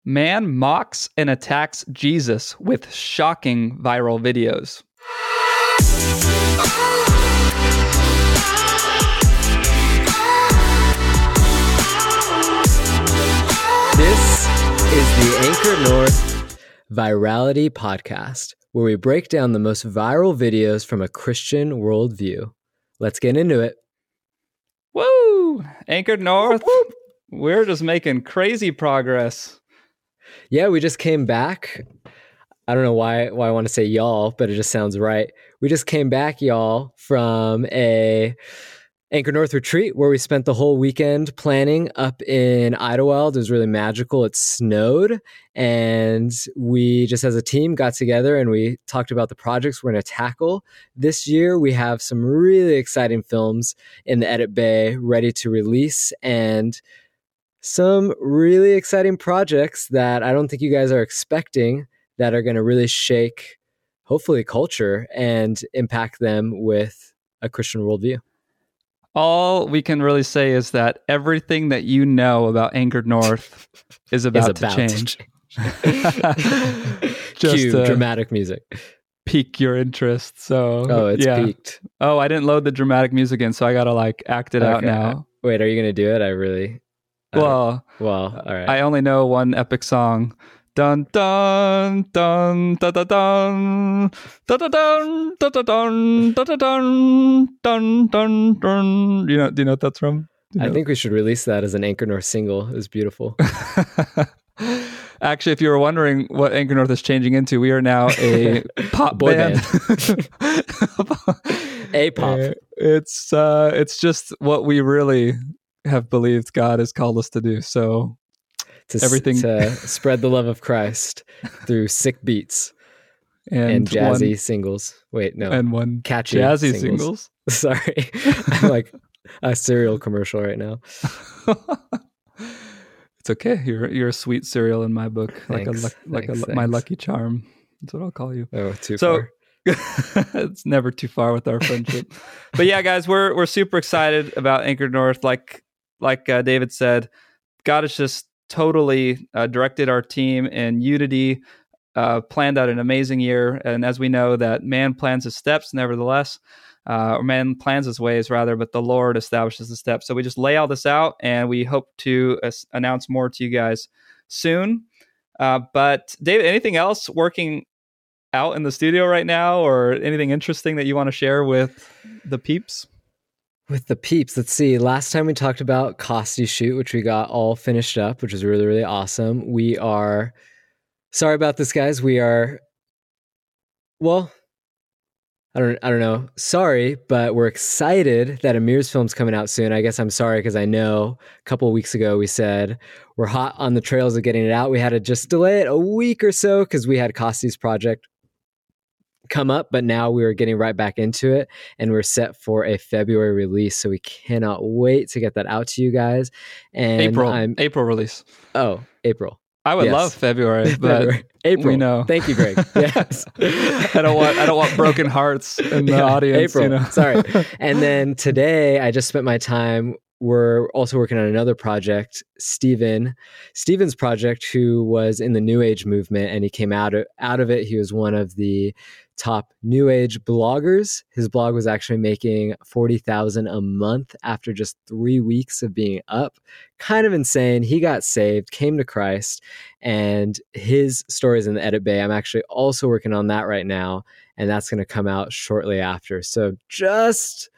Man mocks and attacks Jesus with shocking viral videos. This is the Anchor North Virality Podcast, where we break down the most viral videos from a Christian worldview. Let's get into it. Woo! Anchored North. Whoop, whoop. We're just making crazy progress. Yeah, we just came back. I don't know why I want to say y'all, but it just sounds right. We just came back, y'all, from a Anchor North retreat where we spent the whole weekend planning up in Idlewild. It was really magical. It snowed, and we just as a team got together and we talked about the projects we're going to tackle. This year, we have some really exciting films in the edit bay ready to release, and some really exciting projects that I don't think you guys are expecting that are going to really shake, hopefully, culture and impact them with a Christian worldview. All we can really say is that everything that you know about Anchored North is about to change. Just cue dramatic music. Pique your interest. So it's peaked. Oh, I didn't load the dramatic music in, so I gotta act it out now. Wait, are you gonna do it? Well, all right. I only know one epic song. Dun dun dun dun dun dun dun dun dun dun dun dun dun dun dun. Do you know what that's from? I think we should release that as an Anchor North single. It's beautiful. Actually, if you were wondering what Anchor North is changing into, we are now a pop boy band. A pop. It's just what we really have believed God has called us to do. So to spread the love of Christ through sick beats and jazzy singles. Wait, no. And one catchy jazzy singles. Sorry. I'm like a cereal commercial right now. It's okay. You're a sweet cereal in my book. Thanks. My Lucky Charm. That's what I'll call you. Oh, too far. It's never too far with our friendship. But yeah, guys, we're super excited about Anchored North. Like David said, God has just totally directed our team in unity, planned out an amazing year. And as we know that man plans his steps, nevertheless, or man plans his ways rather, but the Lord establishes the steps. So we just lay all this out and we hope to announce more to you guys soon. But David, anything else working out in the studio right now or anything interesting that you want to share with the peeps? With the peeps, let's see. Last time we talked about Costi Shoot, which we got all finished up, which was really, really awesome. We are sorry about this, guys. We are, well, I don't know. Sorry, but we're excited that Amir's film's coming out soon. I guess I'm sorry because I know a couple of weeks ago we said we're hot on the trails of getting it out. We had to just delay it a week or so because we had Costi's project come up, but now we're getting right back into it and we're set for a February release, so we cannot wait to get that out to you guys. And April release. Oh, April. I would love February, but April. We know. Thank you, Greg. Yes. I don't want broken hearts in the audience. April. Sorry. And then today I just spent my time. We're also working on another project, Steven's project, who was in the New Age movement, and he came out of it. He was one of the top New Age bloggers. His blog was actually making $40,000 a month after just 3 weeks of being up. Kind of insane. He got saved, came to Christ, and his story is in the edit bay. I'm actually also working on that right now, and that's going to come out shortly after. So just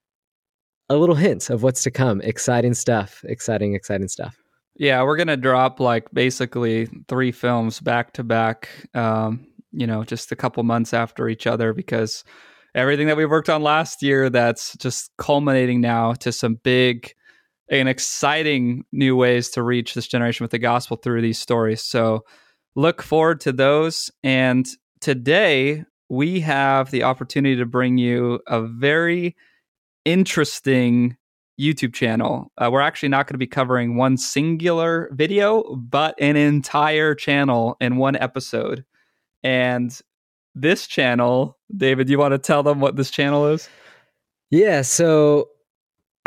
a little hint of what's to come. Exciting stuff. Exciting stuff. Yeah, we're going to drop basically 3 films back to back, just a couple months after each other, because everything that we worked on last year, that's just culminating now to some big and exciting new ways to reach this generation with the gospel through these stories. So look forward to those. And today we have the opportunity to bring you a very interesting YouTube channel. We're actually not going to be covering one singular video, but an entire channel in one episode. And this channel, David, do you want to tell them what this channel is? Yeah, so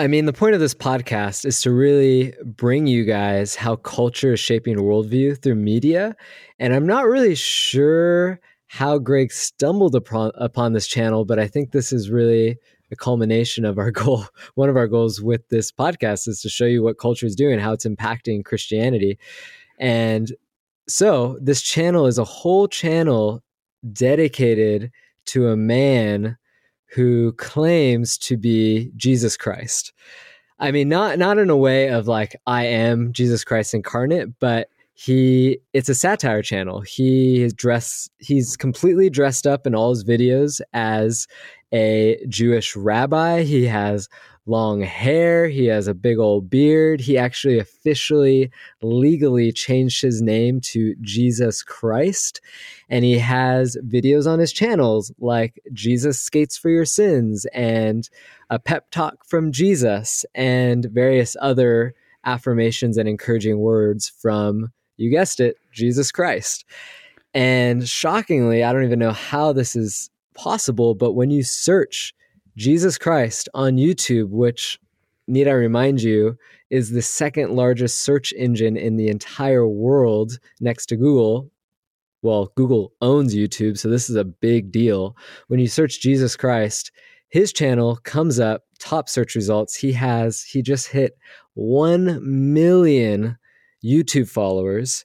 I mean, the point of this podcast is to really bring you guys how culture is shaping worldview through media. And I'm not really sure how Greg stumbled upon this channel, but I think this is really the culmination of our goal. One of our goals with this podcast is to show you what culture is doing, how it's impacting Christianity. And so this channel is a whole channel dedicated to a man who claims to be Jesus Christ. I mean, not in a way of like, I am Jesus Christ incarnate, but it's a satire channel. He's completely dressed up in all his videos as a Jewish rabbi. He has long hair. He has a big old beard. He actually officially, legally changed his name to Jesus Christ. And he has videos on his channels like Jesus Skates for Your Sins and a pep talk from Jesus and various other affirmations and encouraging words from, you guessed it, Jesus Christ. And shockingly, I don't even know how this is possible, but when you search Jesus Christ on YouTube, which, need I remind you, is the second largest search engine in the entire world next to Google. Well, Google owns YouTube, so this is a big deal. When you search Jesus Christ, his channel comes up, top search results. He just hit 1 million YouTube followers,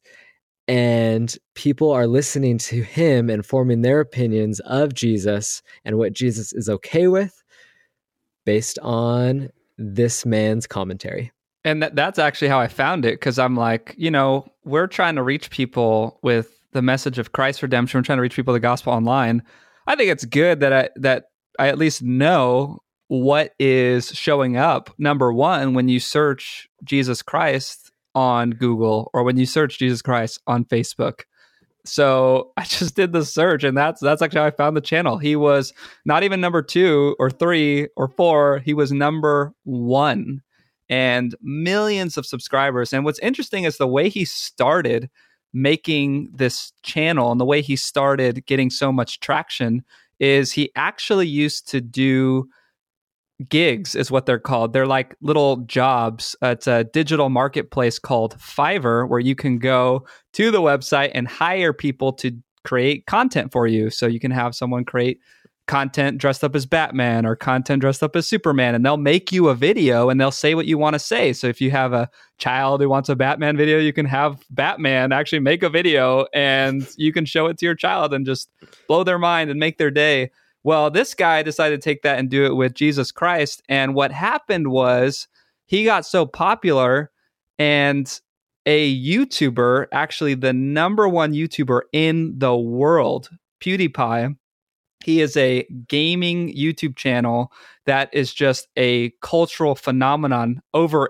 and people are listening to him and forming their opinions of Jesus and what Jesus is okay with based on this man's commentary. And that's actually how I found it, because I'm like, we're trying to reach people with the message of Christ's redemption. We're trying to reach people with the gospel online. I think it's good that I at least know what is showing up. Number one, when you search Jesus Christ on Google or when you search Jesus Christ on Facebook. So I just did the search, and that's actually how I found the channel. He was not even number 2 or 3 or 4. He was number 1 and millions of subscribers. And what's interesting is the way he started making this channel and the way he started getting so much traction is he actually used to do gigs, is what they're called. They're like little jobs. It's a digital marketplace called Fiverr, where you can go to the website and hire people to create content for you. So you can have someone create content dressed up as Batman or content dressed up as Superman, and they'll make you a video and they'll say what you want to say. So if you have a child who wants a Batman video, you can have Batman actually make a video and you can show it to your child and just blow their mind and make their day. Well, this guy decided to take that and do it with Jesus Christ. And what happened was he got so popular, and a YouTuber, actually the number 1 YouTuber in the world, PewDiePie, he is a gaming YouTube channel that is just a cultural phenomenon. Over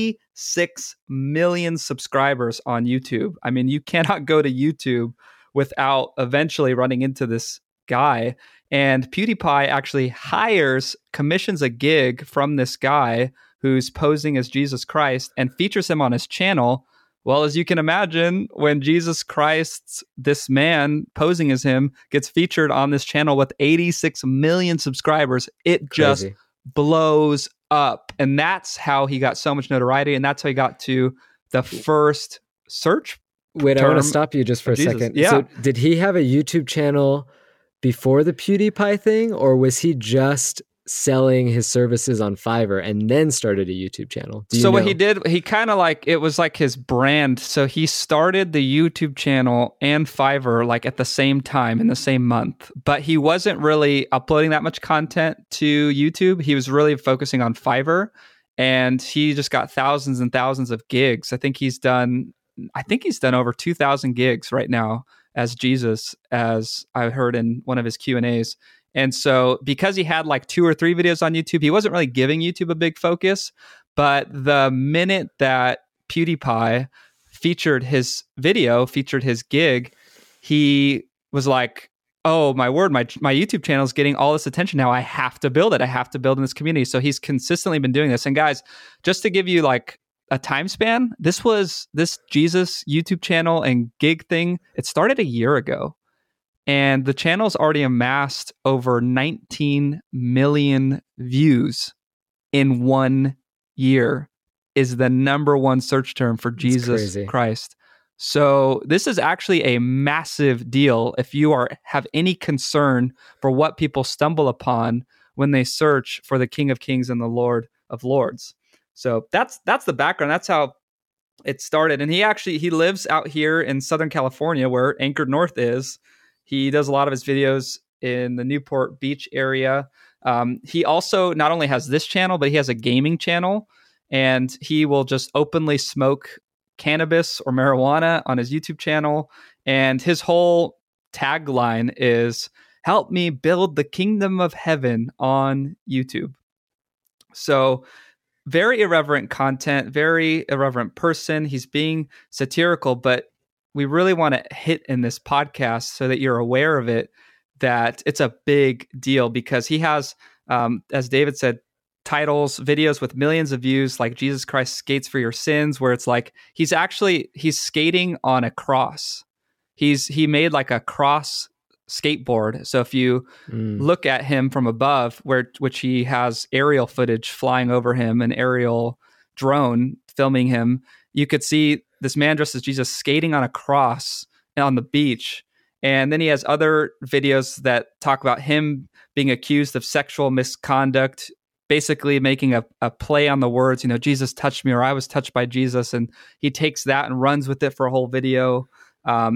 86 million subscribers on YouTube. I mean, you cannot go to YouTube without eventually running into this guy. And PewDiePie actually commissions a gig from this guy who's posing as Jesus Christ and features him on his channel. Well, as you can imagine, when Jesus Christ, this man posing as him, gets featured on this channel with 86 million subscribers, it just blows up. And that's how he got so much notoriety. And that's how he got to the first search. Wait, I want to stop you just for a second. Yeah. So did he have a YouTube channel before the PewDiePie thing, or was he just selling his services on Fiverr and then started a YouTube channel? What he did, he kind of like, it was like his brand. So he started the YouTube channel and Fiverr like at the same time in the same month, but he wasn't really uploading that much content to YouTube. He was really focusing on Fiverr, and he just got thousands and thousands of gigs. I think he's done over 2,000 gigs right now as Jesus, as I heard in one of his Q&As. And so because he had like 2 or 3 videos on YouTube, he wasn't really giving YouTube a big focus. But the minute that PewDiePie featured his gig, he was like, oh, my word, my YouTube channel is getting all this attention now. I have to build it. I have to build in this community. So he's consistently been doing this. And guys, just to give you like a time span, this Jesus YouTube channel and gig thing, it started a year ago, and the channel's already amassed over 19 million views in 1 year is the number one search term for Jesus crazy. Christ. So this is actually a massive deal if you have any concern for what people stumble upon when they search for the King of Kings and the Lord of Lords. So that's the background. That's how it started. And he lives out here in Southern California where Anchored North is. He does a lot of his videos in the Newport Beach area. He also not only has this channel, but he has a gaming channel, and he will just openly smoke cannabis or marijuana on his YouTube channel. And his whole tagline is, "Help me build the kingdom of heaven on YouTube." So very irreverent content, very irreverent person. He's being satirical, but we really want to hit in this podcast so that you're aware of it, that it's a big deal because he has, as David said, titles, videos with millions of views, like Jesus Christ Skates for Your Sins, where it's like he's skating on a cross. He made like a cross skateboard. So if you look at him from above, which he has aerial footage flying over him, an aerial drone filming him, you could see this man dressed as Jesus skating on a cross on the beach. And then he has other videos that talk about him being accused of sexual misconduct, basically making a play on the words, Jesus touched me, or I was touched by Jesus. And he takes that and runs with it for a whole video. All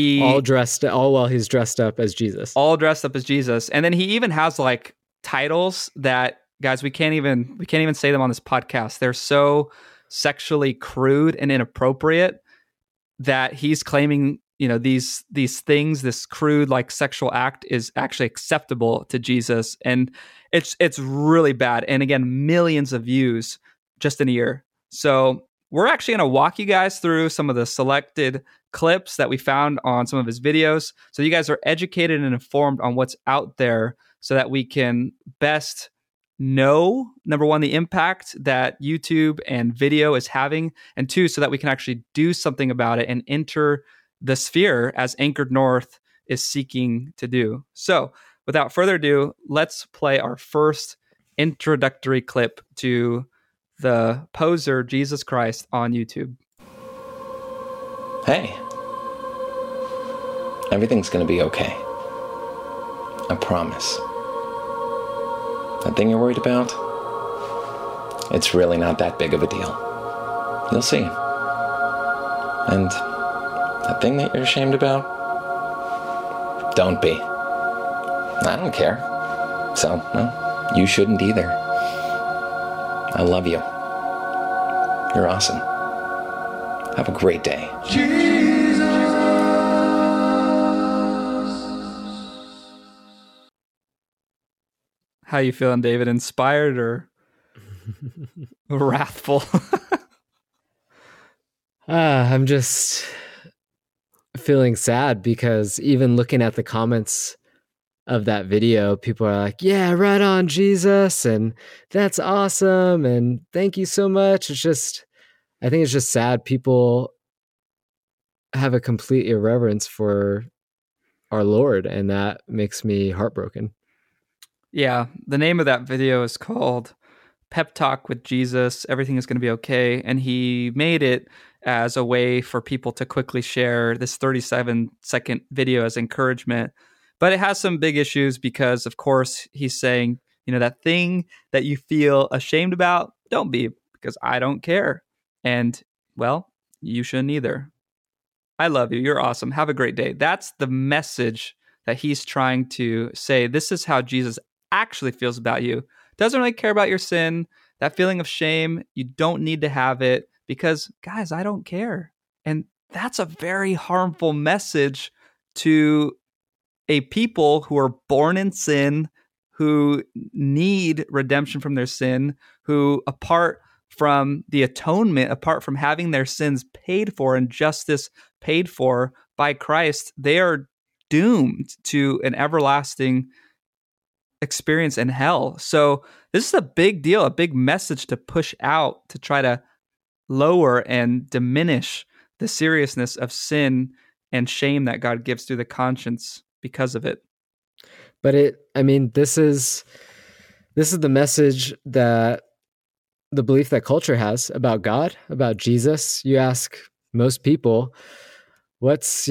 while he's dressed up as Jesus. And then he even has like titles that, guys, we can't even say them on this podcast. They're so sexually crude and inappropriate that he's claiming, these things, this crude like sexual act is actually acceptable to Jesus. And it's really bad. And again, millions of views just in a year. So we're actually going to walk you guys through some of the selected clips that we found on some of his videos, so you guys are educated and informed on what's out there, so that we can best know, number one, the impact that YouTube and video is having, and two, so that we can actually do something about it and enter the sphere as Anchored North is seeking to do. So without further ado, let's play our first introductory clip to the poser Jesus Christ on YouTube. Hey, everything's gonna be okay. I promise. That thing you're worried about, it's really not that big of a deal. You'll see. And that thing that you're ashamed about, don't be. I don't care. So, well, you shouldn't either. I love you. You're awesome. Have a great day. Jesus. How you feeling, David? Inspired or wrathful? I'm just feeling sad because even looking at the comments of that video, people are like, yeah, right on, Jesus, and that's awesome, and thank you so much. I think it's just sad people have a complete irreverence for our Lord, and that makes me heartbroken. Yeah, the name of that video is called Pep Talk with Jesus. Everything is going to be okay. And he made it as a way for people to quickly share this 37-second video as encouragement. But it has some big issues because, of course, he's saying, that thing that you feel ashamed about, don't be, because I don't care. And, well, you shouldn't either. I love you. You're awesome. Have a great day. That's the message that he's trying to say. This is how Jesus actually feels about you. Doesn't really care about your sin. That feeling of shame, you don't need to have it because, guys, I don't care. And that's a very harmful message to a people who are born in sin, who need redemption from their sin, who apart from the atonement, apart from having their sins paid for and justice paid for by Christ, they are doomed to an everlasting experience in hell. So this is a big deal, a big message to push out to try to lower and diminish the seriousness of sin and shame that God gives through the conscience because of it. But this is the message that the belief that culture has about God, about Jesus. You ask most people, what's,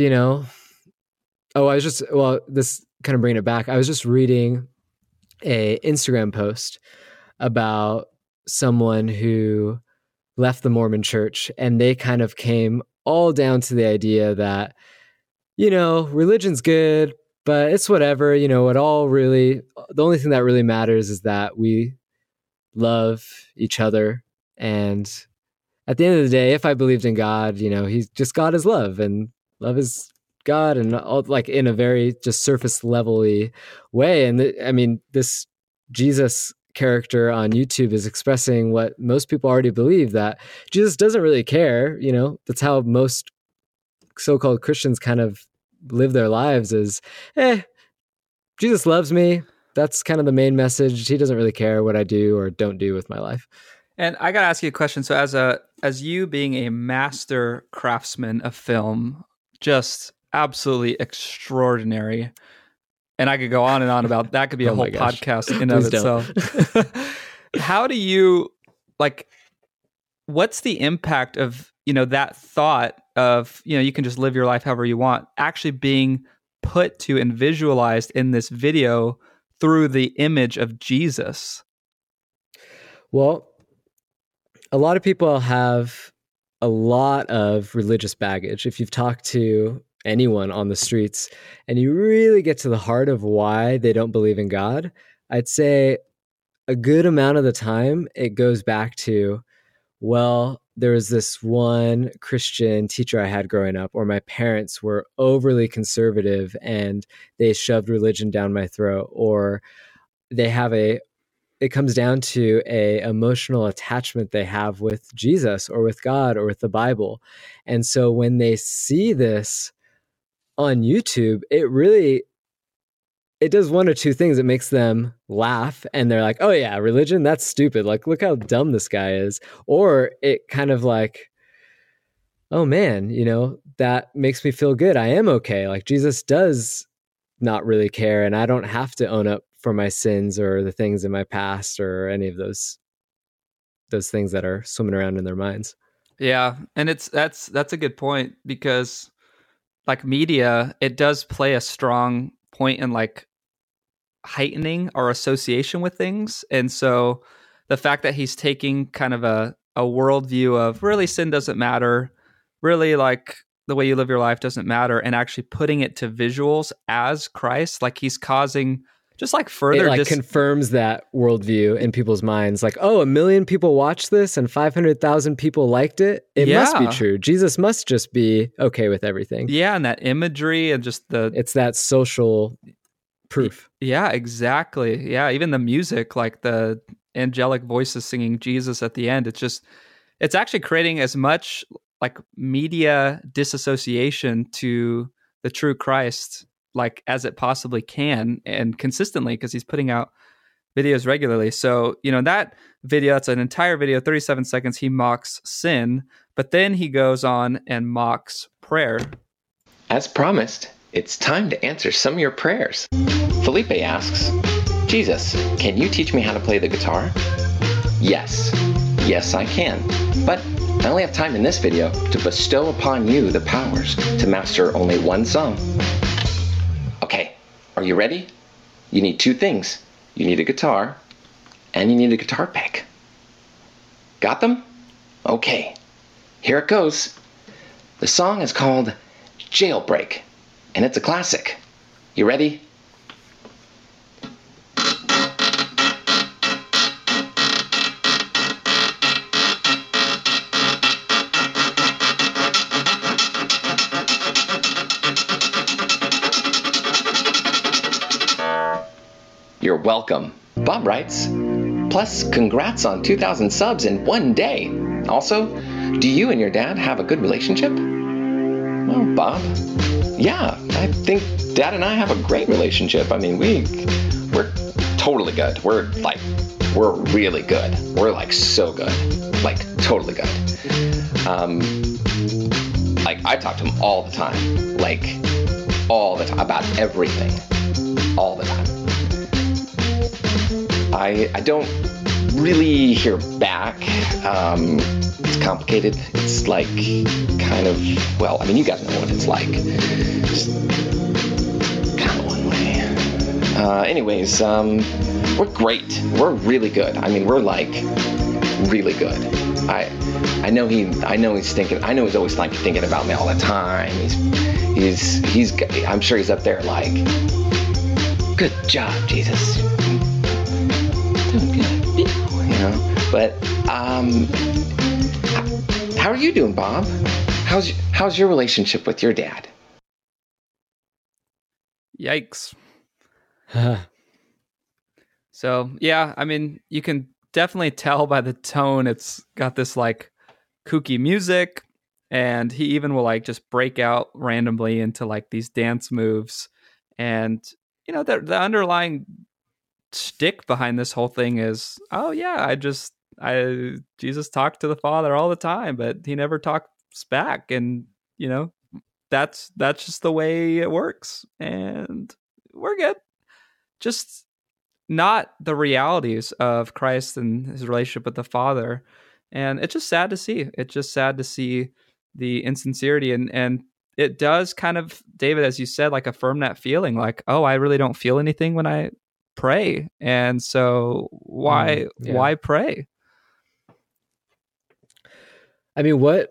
this kind of bringing it back. I was just reading a Instagram post about someone who left the Mormon church, and they kind of came all down to the idea that, religion's good, but it's whatever, the only thing that really matters is that we love each other. And at the end of the day, if I believed in God, he's just, God is love, and love is God, and all, like, in a very just surface level-y way. And this Jesus character on YouTube is expressing what most people already believe, that Jesus doesn't really care. That's how most so-called Christians kind of live their lives, is, Jesus loves me. That's kind of the main message. He doesn't really care what I do or don't do with my life. And I got to ask you a question. So as you being a master craftsman of film, just absolutely extraordinary. And I could go on and on about that. Could be a whole podcast in and of itself. How do you, what's the impact of, that thought of, you can just live your life however you want, actually being put to and visualized in this video through the image of Jesus? Well, a lot of people have a lot of religious baggage. If you've talked to anyone on the streets and you really get to the heart of why they don't believe in God, I'd say a good amount of the time it goes back to, well, there was this one Christian teacher I had growing up, or my parents were overly conservative and they shoved religion down my throat, or it comes down to a emotional attachment they have with Jesus or with God or with the Bible. And so when they see this on YouTube, it does one or two things. It makes them laugh, and they're like, oh yeah, religion, that's stupid. Like, look how dumb this guy is. Or it kind of like, oh man, that makes me feel good. I am okay. Like, Jesus does not really care, and I don't have to own up for my sins or the things in my past or any of those things that are swimming around in their minds. Yeah. And that's a good point, because like media, it does play a strong point in like heightening our association with things. And so the fact that he's taking kind of a worldview of really sin doesn't matter, really like the way you live your life doesn't matter, and actually putting it to visuals as Christ, like he's causing just like further... It confirms that worldview in people's minds. Like, oh, 1 million people watched this and 500,000 people liked it. It must be true. Jesus must just be okay with everything. Yeah, and that imagery and just it's that social proof. Yeah, exactly. Yeah, even the music, like the angelic voices singing Jesus at the end, it's actually creating as much like media disassociation to the true Christ like as it possibly can, and consistently, because he's putting out videos regularly. So, that video, that's an entire video, 37 seconds, he mocks sin, but then he goes on and mocks prayer. As promised, it's time to answer some of your prayers. Felipe asks, Jesus, can you teach me how to play the guitar? Yes, I can, but I only have time in this video to bestow upon you the powers to master only one song. Okay, are you ready? You need two things. You need a guitar, and you need a guitar pick. Got them? Okay, here it goes. The song is called Jailbreak, and it's a classic. You ready? You're welcome. Bob writes, plus congrats on 2,000 subs in one day. Also, do you and your dad have a good relationship? Well, Bob, yeah, I think Dad and I have a great relationship. I mean, we're totally good. We're really good. We're like so good, like totally good. Like I talk to him all the time, about everything, all the time. I don't really hear back. It's complicated. It's like kind of, well, I mean, you guys know what it's like. Just kind of one way. Anyways, we're great. We're really good. I mean, we're like really good. I know he's thinking. I know he's always like thinking about me all the time. He's. I'm sure he's up there like, good job, Jesus. Doing good, you know. But how are you doing, Bob? How's your relationship with your dad? Yikes. So yeah, I mean, you can definitely tell by the tone. It's got this like kooky music, and he even will like just break out randomly into like these dance moves. And you know, the underlying stick behind this whole thing is, oh yeah, Jesus talked to the Father all the time, but he never talks back, and you know, that's just the way it works, and we're good. Just not the realities of Christ and his relationship with the Father. And it's just sad to see. It's just sad to see the insincerity. And it does kind of, David, as you said, like affirm that feeling like, oh, I really don't feel anything when I pray. And so why pray? I mean, what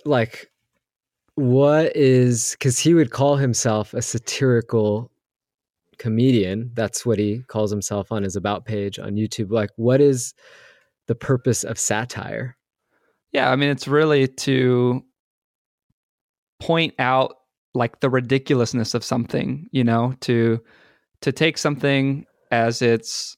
is, because he would call himself a satirical comedian. That's what he calls himself on his about page on YouTube. Like, what is the purpose of satire? Yeah, I mean, it's really to point out like the ridiculousness of something, you know, to take something as it's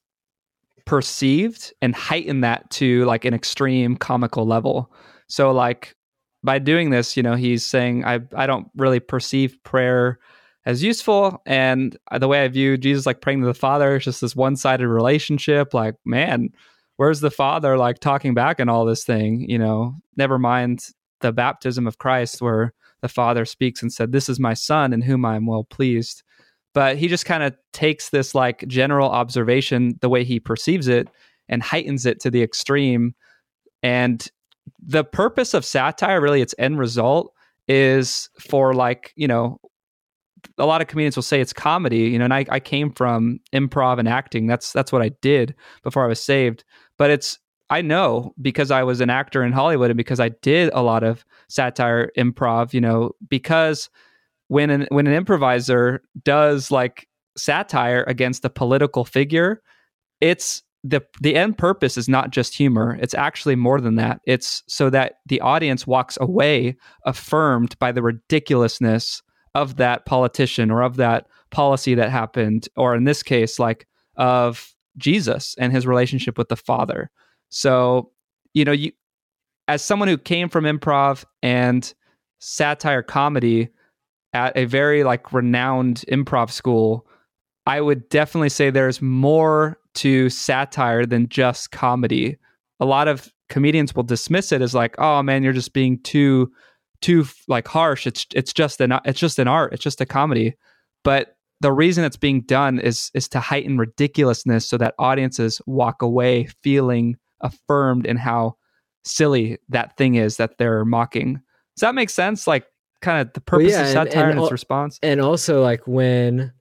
perceived and heighten that to like an extreme comical level. So like by doing this, you know, he's saying, I don't really perceive prayer as useful. And the way I view Jesus like praying to the Father is just this one-sided relationship. Like, man, where's the Father like talking back and all this thing? You know, never mind the baptism of Christ where the Father speaks and said, this is my Son in whom I am well pleased. But he just kind of takes this like general observation, the way he perceives it, and heightens it to the extreme. And the purpose of satire, really its end result, is for like, you know, a lot of comedians will say it's comedy, you know, and I came from improv and acting. That's what I did before I was saved. But I know because I was an actor in Hollywood and because I did a lot of satire improv, you know, because when an improviser does like satire against a political figure, it's the end purpose is not just humor. It's actually more than that. It's so that the audience walks away affirmed by the ridiculousness of that politician or of that policy that happened, or in this case, like of Jesus and his relationship with the Father. So, you know, you, as someone who came from improv and satire comedy at a very like renowned improv school, I would definitely say there's more to satire than just comedy. A lot of comedians will dismiss it as like, oh man, you're just being too like harsh. It's just an art. It's just a comedy. But the reason it's being done is to heighten ridiculousness so that audiences walk away feeling affirmed in how silly that thing is that they're mocking. Does that make sense? Like kind of the purpose of satire and its response. And also like when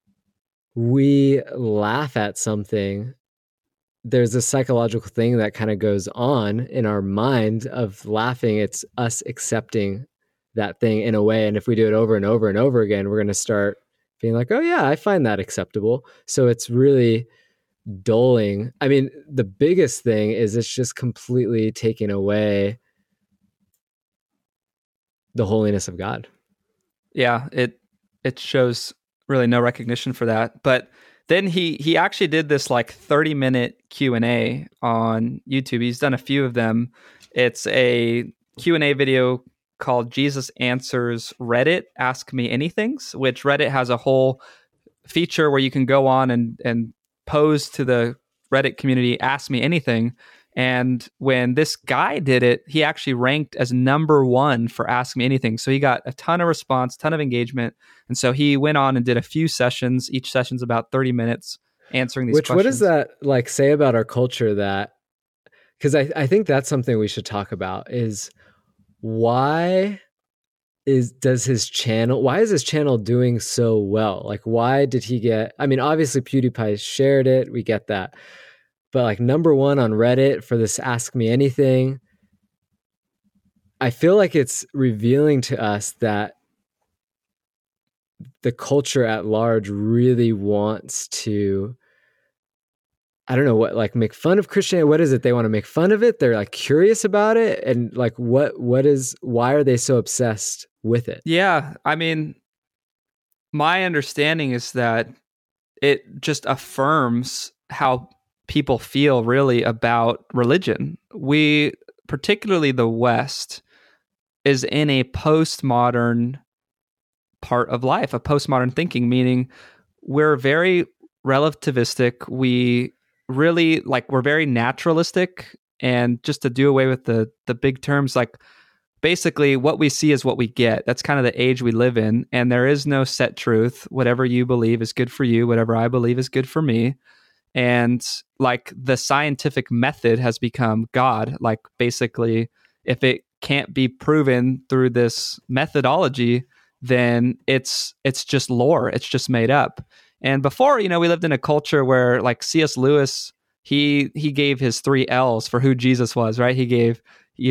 we laugh at something, there's a psychological thing that kind of goes on in our mind of laughing. It's us accepting that thing in a way. And if we do it over and over and over again, we're going to start being like, oh yeah, I find that acceptable. So it's really dulling. I mean, the biggest thing is it's just completely taking away the holiness of God. Yeah, it shows really no recognition for that. But then he actually did this like 30-minute Q&A on YouTube. He's done a few of them. It's a Q&A video called Jesus Answers Reddit Ask Me Anythings, which Reddit has a whole feature where you can go on and pose to the Reddit community, ask me anything. And when this guy did it, he actually ranked as number 1 for Ask Me Anything. So he got a ton of response, ton of engagement. And so he went on and did a few sessions. Each session's about 30 minutes answering these questions. What does that like say about our culture that because I think that's something we should talk about is why is his channel doing so well? Like, why did he get, I mean, obviously PewDiePie shared it, we get that, but like number one on Reddit for this Ask Me Anything, I feel like it's revealing to us that the culture at large really wants to, I don't know what, like make fun of Christianity. What is it? They want to make fun of it. They're like curious about it. And like, why are they so obsessed with it? Yeah. I mean, my understanding is that it just affirms how people feel really about religion. We, particularly the West, is in a postmodern part of life, a postmodern thinking, meaning we're very relativistic. We really we're very naturalistic, and just to do away with the big terms, like basically what we see is what we get. That's kind of the age we live in, and there is no set truth. Whatever you believe is good for you. Whatever I believe is good for me. And like the scientific method has become God. Like basically, if it can't be proven through this methodology, then it's just lore. It's just made up. And before, we lived in a culture where like C.S. Lewis, he gave his 3 L's for who Jesus was, right? He gave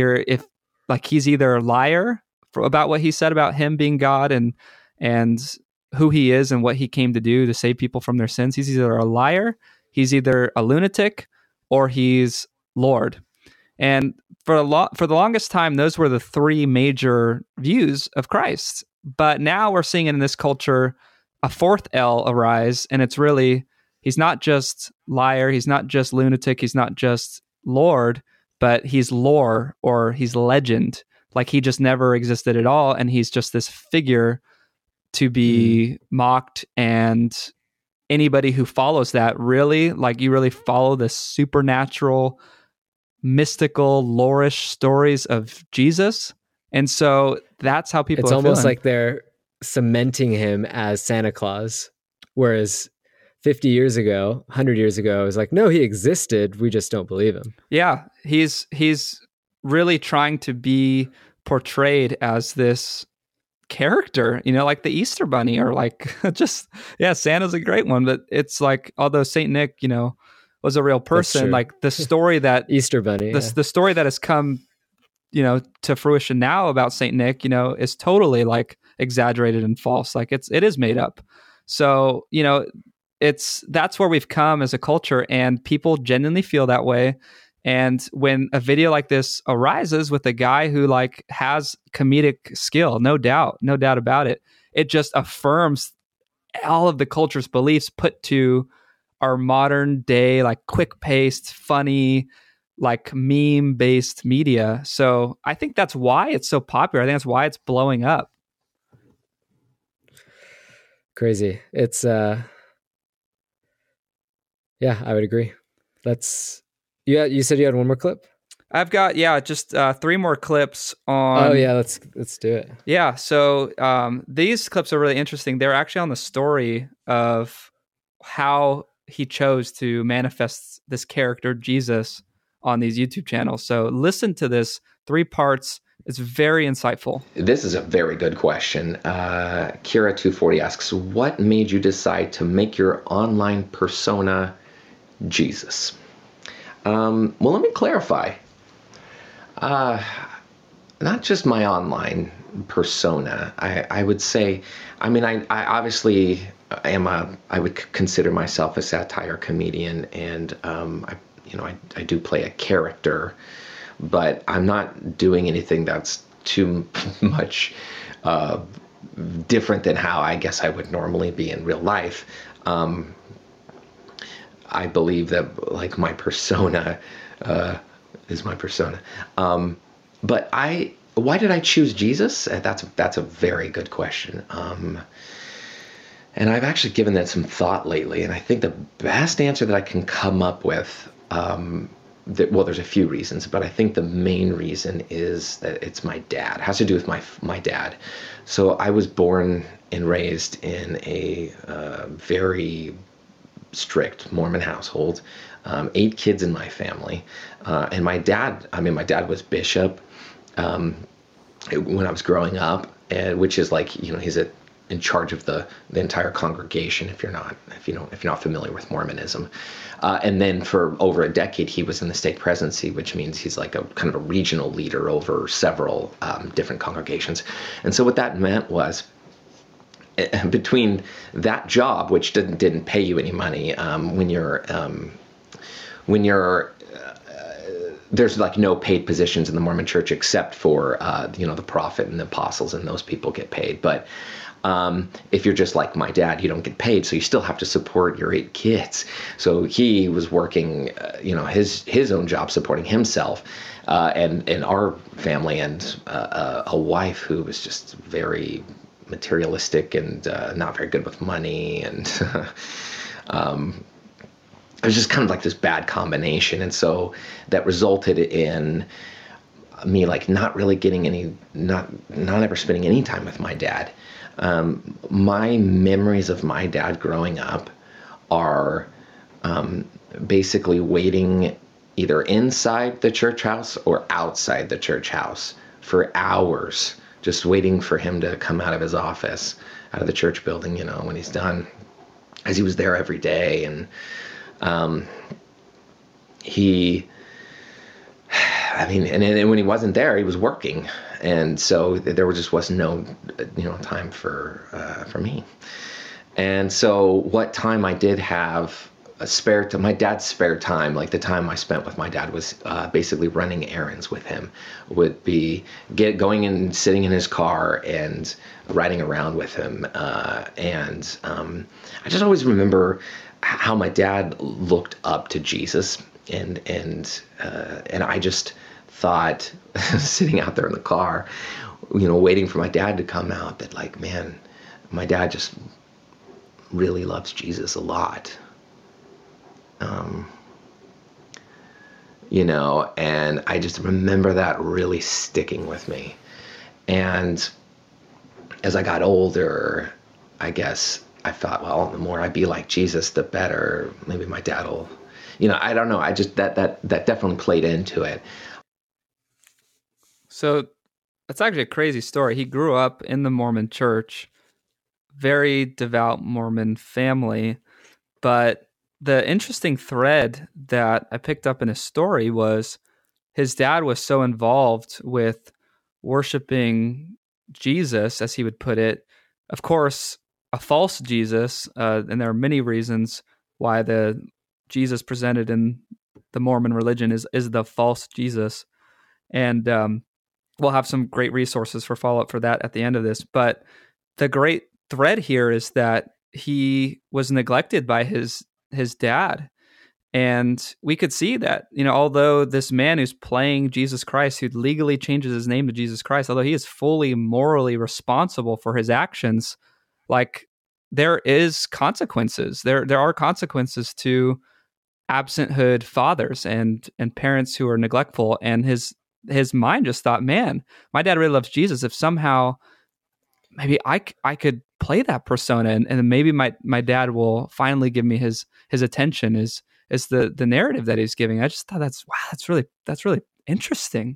he's either a liar about what he said about him being God and who he is and what he came to do to save people from their sins. He's either a liar, he's either a lunatic, or he's Lord. And for the longest time, those were the 3 major views of Christ. But now we're seeing in this culture a 4th L arise, and it's really, he's not just liar, he's not just lunatic, he's not just Lord, but he's lore, or he's legend. Like he just never existed at all, and he's just this figure to be mocked. And anybody who follows that really, like you really follow the supernatural, mystical, lore-ish stories of Jesus. And so that's how people it's are almost feeling. Like they're cementing him as Santa Claus. Whereas 50 years ago, 100 years ago, it was like, no, he existed. We just don't believe him. Yeah. He's really trying to be portrayed as this character, like the Easter Bunny, or like Santa's a great one, but it's like, although Saint Nick, was a real person, like the story that Easter Bunny, the story that has come, to fruition now about Saint Nick, is totally like exaggerated and false. Like it is made up. So, that's where we've come as a culture, and people genuinely feel that way. And when a video like this arises with a guy who like has comedic skill, no doubt about it, it just affirms all of the culture's beliefs put to our modern day, like quick paced, funny, like meme based media. So I think that's why it's so popular. I think that's why it's blowing up. Crazy. It's I would agree. You said you had one more clip? I've got just 3 more clips on. Oh yeah, let's do it. Yeah, so these clips are really interesting. They're actually on the story of how he chose to manifest this character Jesus on these YouTube channels. So listen to this, 3 parts. It's very insightful. This is a very good question. Kira240 asks, what made you decide to make your online persona Jesus? Well, let me clarify. Not just my online persona. I would say, I obviously I would consider myself a satire comedian, and I do play a character, but I'm not doing anything that's too much different than how I guess I would normally be in real life. I believe that like my persona is my persona. But why did I choose Jesus? That's a very good question. And I've actually given that some thought lately, and I think the best answer that I can come up with, there's a few reasons, but I think the main reason is that it's my dad. It has to do with my dad. So I was born and raised in a very strict Mormon household, 8 kids in my family. And my dad was bishop when I was growing up, and which is like, he's in charge of the entire congregation, if you're not familiar with Mormonism. And then for over a decade, he was in the stake presidency, which means he's like a kind of a regional leader over several different congregations. And so what that meant was, between that job, which didn't pay you any money, when you're there's like no paid positions in the Mormon Church except for the prophet and the apostles, and those people get paid. But if you're just like my dad, you don't get paid, so you still have to support your 8 kids. So he was working, his own job, supporting himself, and our family, and a wife who was just very materialistic and not very good with money, and it was just kind of like this bad combination. And so that resulted in me like not really getting not ever spending any time with my dad. My memories of my dad growing up are basically waiting either inside the church house or outside the church house for hours, just waiting for him to come out of his office, out of the church building, when he's done, as he was there every day. And and when he wasn't there, he was working. And so there just wasn't no, time for me. And so what time I did have my dad's spare time, like the time I spent with my dad was basically running errands with him, would be going and sitting in his car and riding around with him. And I just always remember how my dad looked up to Jesus, and I just thought, sitting out there in the car, waiting for my dad to come out, that like, man, my dad just really loves Jesus a lot. And I just remember that really sticking with me. And as I got older, I guess I thought, well, the more I be like Jesus, the better. Maybe my dad will, I don't know. I just, that definitely played into it. So that's actually a crazy story. He grew up in the Mormon Church, very devout Mormon family. But the interesting thread that I picked up in his story was his dad was so involved with worshiping Jesus, as he would put it. Of course, a false Jesus, and there are many reasons why the Jesus presented in the Mormon religion is the false Jesus. And we'll have some great resources for follow-up for that at the end of this. But the great thread here is that he was neglected by his dad. And we could see that, although this man who's playing Jesus Christ, who legally changes his name to Jesus Christ, although he is fully morally responsible for his actions, like there is consequences. There are consequences to absenthood fathers and parents who are neglectful. And his mind just thought, man, my dad really loves Jesus. If somehow maybe I could play that persona, and maybe my dad will finally give me his attention, is the narrative that he's giving. I just thought that's really interesting.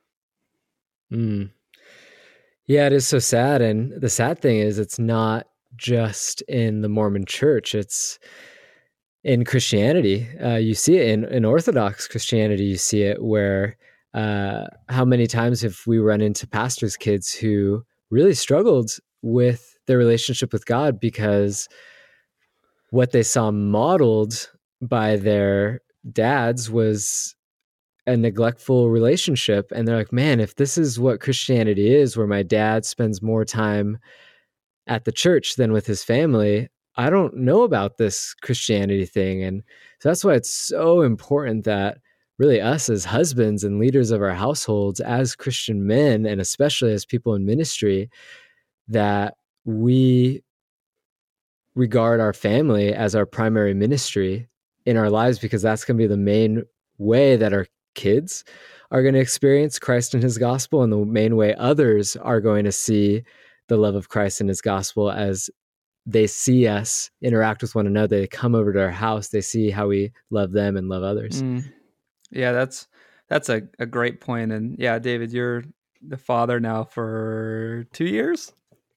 Yeah, it is so sad. And the sad thing is, it's not just in the Mormon Church, it's in Christianity. You see it in Orthodox Christianity. You see it where how many times have we run into pastors' kids who really struggled with their relationship with God because what they saw modeled by their dads was a neglectful relationship. And they're like, man, if this is what Christianity is, where my dad spends more time at the church than with his family, I don't know about this Christianity thing. And so that's why it's so important that really us as husbands and leaders of our households, as Christian men, and especially as people in ministry, that we regard our family as our primary ministry in our lives, because that's going to be the main way that our kids are going to experience Christ and his gospel, and the main way others are going to see the love of Christ and his gospel as they see us interact with one another. They come over to our house. They see how we love them and love others. Yeah, that's a great point. And yeah, David, you're the father now for 2 years.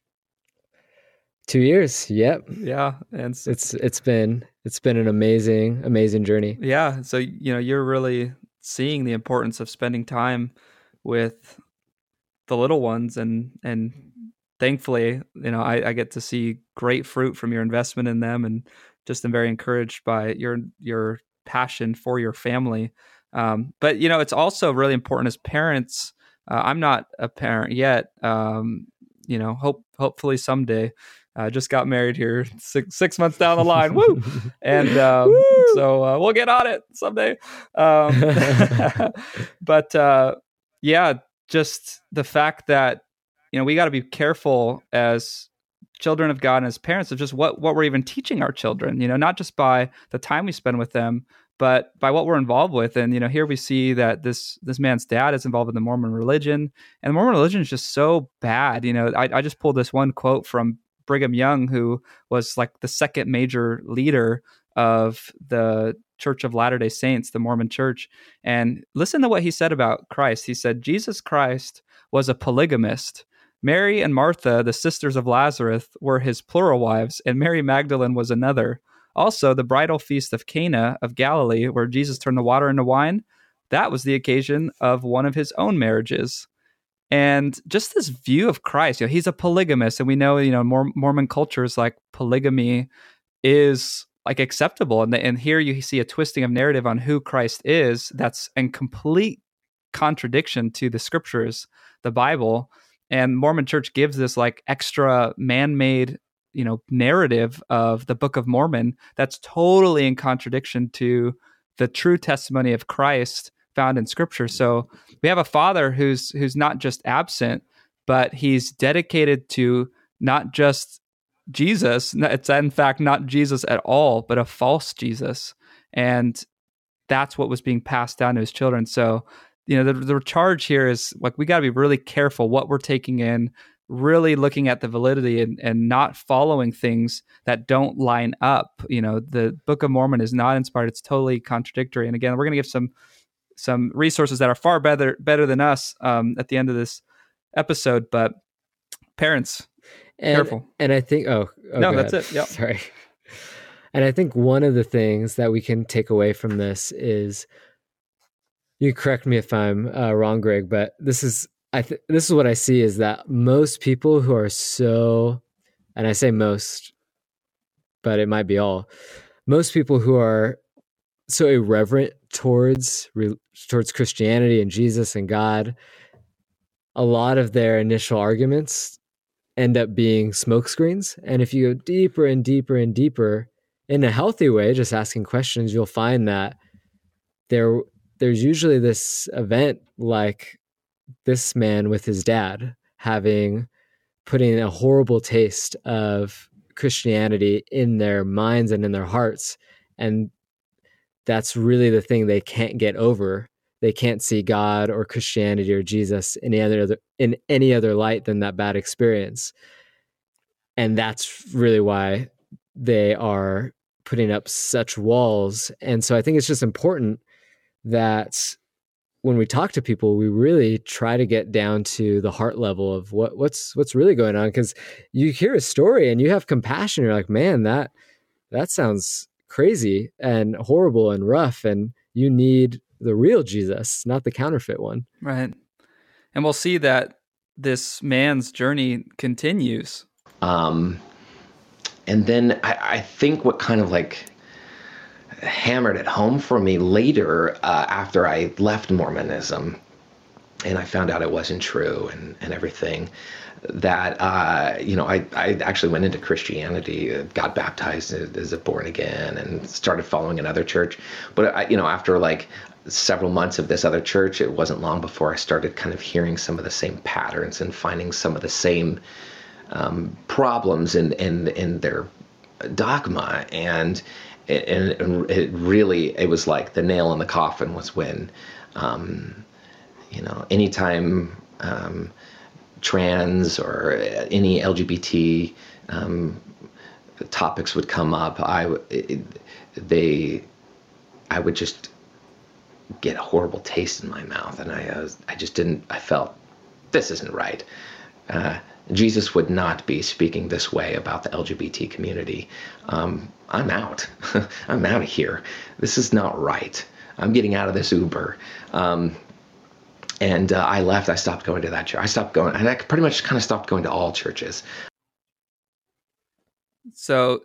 2 years. Yep. Yeah, and so, it's been an amazing journey. Yeah, so you're really seeing the importance of spending time with the little ones, and thankfully, I get to see great fruit from your investment in them, and just am very encouraged by your passion for your family. But it's also really important as parents. I'm not a parent yet. Hopefully someday. Just got married here 6 months down the line. Woo! And so we'll get on it someday. But yeah, just the fact that we got to be careful as children of God and as parents of just what we're even teaching our children. Not just by the time we spend with them, but by what we're involved with. And here we see that this man's dad is involved in the Mormon religion, and the Mormon religion is just so bad. I just pulled this one quote from Brigham Young, who was like the second major leader of the Church of Latter-day Saints, the Mormon Church. And listen to what he said about Christ. He said, Jesus Christ was a polygamist. Mary and Martha, the sisters of Lazarus, were his plural wives, and Mary Magdalene was another. Also, the bridal feast of Cana of Galilee, where Jesus turned the water into wine, that was the occasion of one of his own marriages. And just this view of Christ, he's a polygamist, and we know, Mormon culture is like polygamy is like acceptable. And here you see a twisting of narrative on who Christ is that's in complete contradiction to the scriptures, the Bible. And Mormon Church gives this like extra man-made, narrative of the Book of Mormon that's totally in contradiction to the true testimony of Christ found in scripture. So we have a father who's not just absent, but he's dedicated to not just Jesus. It's in fact not Jesus at all, but a false Jesus. And that's what was being passed down to his children. So, the charge here is like, we got to be really careful what we're taking in, really looking at the validity and not following things that don't line up. The Book of Mormon is not inspired. It's totally contradictory. And again, we're going to give some resources that are far better than us at the end of this episode. But parents, careful. And I think, no, that's it. Yeah, sorry. And I think one of the things that we can take away from this is, you correct me if I'm wrong, Greg, but this is what I see, is that most people who are so, and I say most, but it might be all, most people who are so irreverent towards Christianity and Jesus and God, a lot of their initial arguments end up being smokescreens. And if you go deeper and deeper and deeper in a healthy way, just asking questions, you'll find that there's usually this event like this man with his dad putting a horrible taste of Christianity in their minds and in their hearts. And that's really the thing they can't get over. They can't see God or Christianity or Jesus in any other light than that bad experience. And that's really why they are putting up such walls. And so I think it's just important that when we talk to people, we really try to get down to the heart level of what's really going on. Because you hear a story and you have compassion. You're like, man, that sounds crazy and horrible and rough, and you need the real Jesus, not the counterfeit one. Right. And we'll see that this man's journey continues. And then I think what kind of like hammered it home for me later, after I left Mormonism and I found out it wasn't true and everything, that I actually went into Christianity, got baptized as a born again, and started following another church. But after like several months of this other church, it wasn't long before I started kind of hearing some of the same patterns and finding some of the same problems in their dogma. And it was like the nail in the coffin was when, anytime trans or any LGBT topics would come up, I would just get a horrible taste in my mouth, and I just didn't. I felt this isn't right. Jesus would not be speaking this way about the LGBT community. I'm out. I'm out of here. This is not right. I'm getting out of this Uber. And I left. I stopped going to that church. I stopped going, and I pretty much kind of stopped going to all churches. So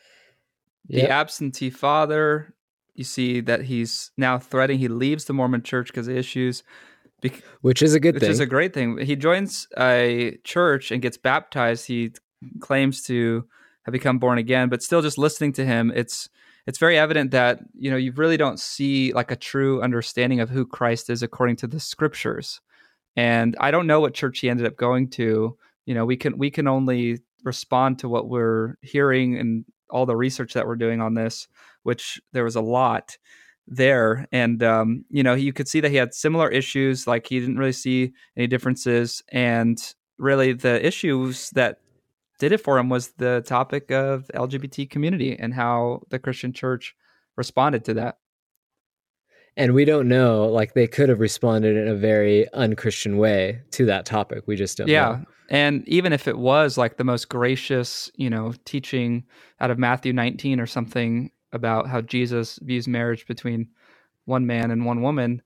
the absentee father, you see that he's now threatening. He leaves the Mormon church because of issues. Which is a good thing. Which is a great thing. He joins a church and gets baptized. He claims to have become born again, but still just listening to him, it's very evident that, you really don't see like a true understanding of who Christ is according to the scriptures. And I don't know what church he ended up going to. We can only respond to what we're hearing and all the research that we're doing on this, which there was a lot there. And, you could see that he had similar issues, like he didn't really see any differences. And really the issues that did it for him was the topic of the LGBT community and how the Christian church responded to that. And we don't know, like they could have responded in a very unchristian way to that topic. We just don't know. Yeah. And even if it was like the most gracious, teaching out of Matthew 19 or something about how Jesus views marriage between one man and one woman,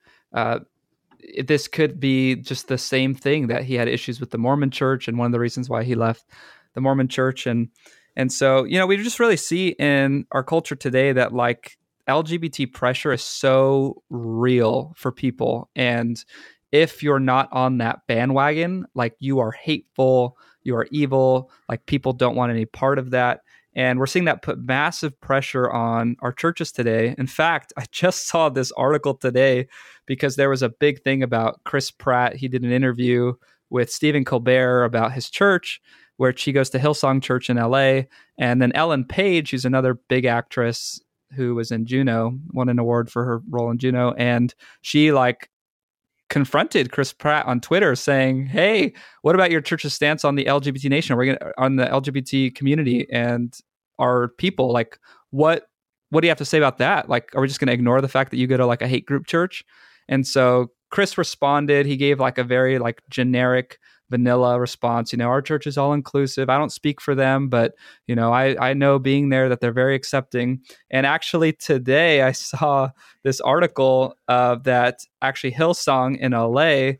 this could be just the same thing, that he had issues with the Mormon church and one of the reasons why he left the Mormon church. And so, we just really see in our culture today that like LGBT pressure is so real for people. And if you're not on that bandwagon, like you are hateful, you are evil, like people don't want any part of that. And we're seeing that put massive pressure on our churches today. In fact, I just saw this article today because there was a big thing about Chris Pratt. He did an interview with Stephen Colbert about his church, where she goes to Hillsong Church in LA. And then Ellen Page, who's another big actress who was in Juno, won an award for her role in Juno. And she like confronted Chris Pratt on Twitter saying, "Hey, what about your church's stance on the LGBT nation? On the LGBT community and our people? Like, what do you have to say about that? Like, are we just going to ignore the fact that you go to like a hate group church?" And so Chris responded. He gave like a very like generic vanilla response. Our church is all inclusive. I don't speak for them, but I know being there that they're very accepting. And actually today I saw this article that actually Hillsong in LA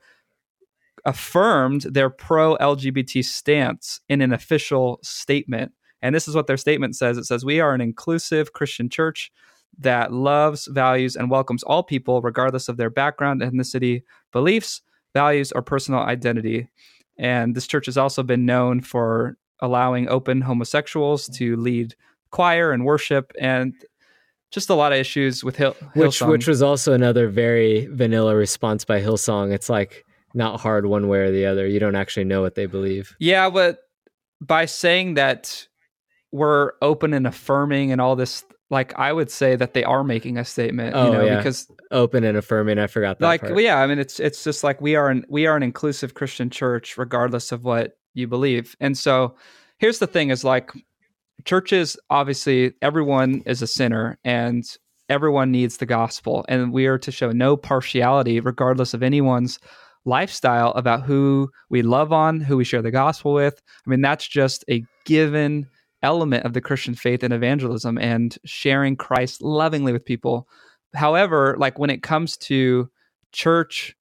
affirmed their pro-LGBT stance in an official statement. And this is what their statement says. It says, "We are an inclusive Christian church that loves, values, and welcomes all people, regardless of their background, ethnicity, beliefs, values, or personal identity." And this church has also been known for allowing open homosexuals to lead choir and worship, and just a lot of issues with Hillsong. Which was also another very vanilla response by Hillsong. It's like not hard one way or the other. You don't actually know what they believe. Yeah, but by saying that we're open and affirming and all this, like I would say that they are making a statement, because open and affirming. I forgot that part. Well, yeah, I mean, it's just like we are an inclusive Christian church, regardless of what you believe. And so here's the thing: is like churches, obviously, everyone is a sinner, and everyone needs the gospel, and we are to show no partiality, regardless of anyone's lifestyle, about who we love on, who we share the gospel with. I mean, that's just a given element of the Christian faith and evangelism and sharing Christ lovingly with people. However, like when it comes to church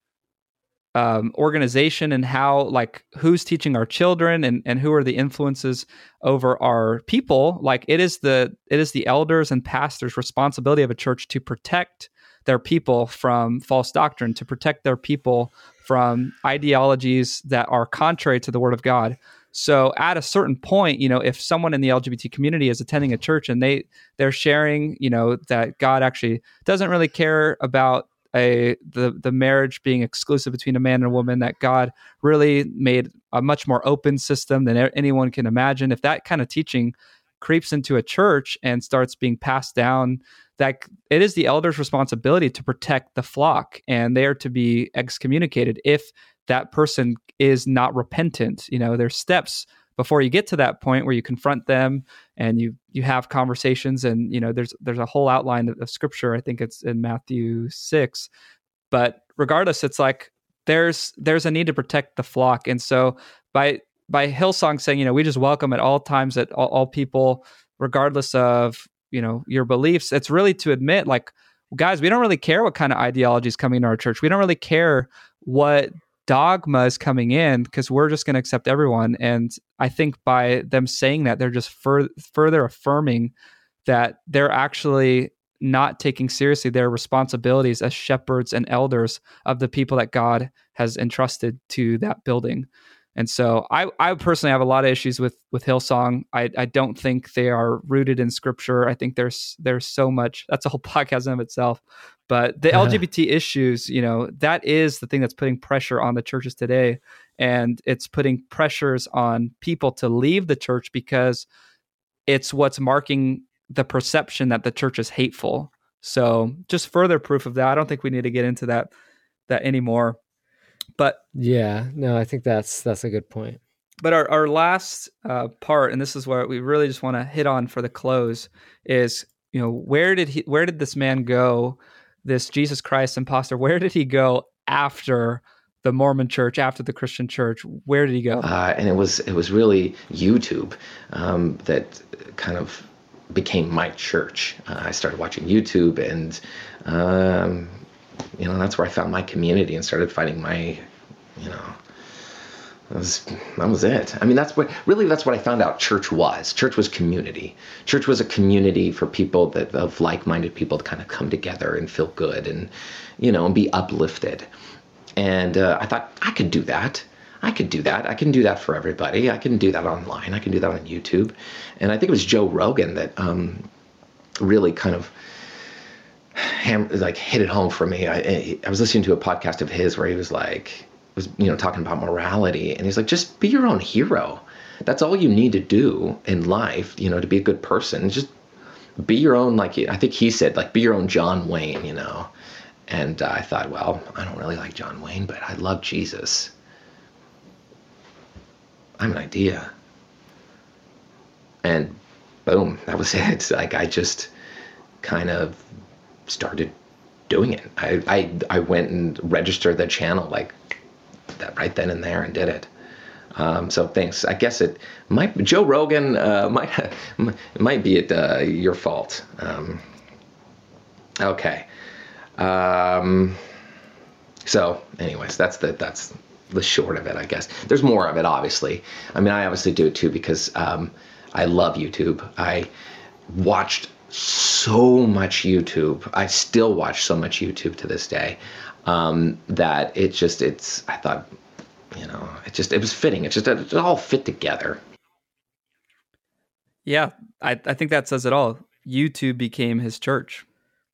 organization and how, like, who's teaching our children and who are the influences over our people, like it is the elders and pastors' responsibility of a church to protect their people from false doctrine, to protect their people from ideologies that are contrary to the Word of God. So at a certain point, if someone in the LGBT community is attending a church and they're sharing, that God actually doesn't really care about the marriage being exclusive between a man and a woman, that God really made a much more open system than anyone can imagine. If that kind of teaching creeps into a church and starts being passed down, that it is the elders' responsibility to protect the flock, and they are to be excommunicated if that person is not repentant. There's steps before you get to that point where you confront them and you have conversations, and there's a whole outline of scripture. I think it's in Matthew 6. But regardless, it's like there's a need to protect the flock. And so by Hillsong saying, we just welcome at all times, at all people, regardless of your beliefs, it's really to admit, like, guys, we don't really care what kind of ideology is coming into our church. We don't really care what dogma is coming in, because we're just going to accept everyone. And I think by them saying that, they're just further affirming that they're actually not taking seriously their responsibilities as shepherds and elders of the people that God has entrusted to that building. And so I personally have a lot of issues with Hillsong. I don't think they are rooted in scripture. I think there's so much, that's a whole podcast in of itself. But the LGBT issues, that is the thing that's putting pressure on the churches today. And it's putting pressures on people to leave the church because it's what's marking the perception that the church is hateful. So just further proof of that. I don't think we need to get into that anymore. But yeah, no, I think that's a good point. But our last part, and this is where we really just want to hit on for the close, is where did this man go, this Jesus Christ imposter? Where did he go after the Mormon Church, after the Christian Church? Where did he go? And it was really YouTube that kind of became my church. I started watching YouTube, and that's where I found my community and started finding my, that was it. I mean, that's what I found out church was. Church was community. Church was a community for people of like-minded people to kind of come together and feel good and, and be uplifted. And I thought, I could do that. I can do that for everybody. I can do that online. I can do that on YouTube. And I think it was Joe Rogan that really kind of hit it home for me. I was listening to a podcast of his where he was talking about morality, and he's like, just be your own hero. That's all you need to do in life, to be a good person. Just be your own, I think he said, be your own John Wayne, And I thought, well, I don't really like John Wayne, but I love Jesus. I'm an idea. And boom, that was it. I just kind of started doing it. I went and registered the channel that right then and there and did it. So thanks. I guess Joe Rogan might be your fault. Okay. So anyways, that's the short of it, I guess. There's more of it, obviously. I mean, I obviously do it too because I love YouTube. I watched so much YouTube. I still watch so much YouTube to this day that I thought, it was fitting. It all fit together. Yeah, I think that says it all. YouTube became his church.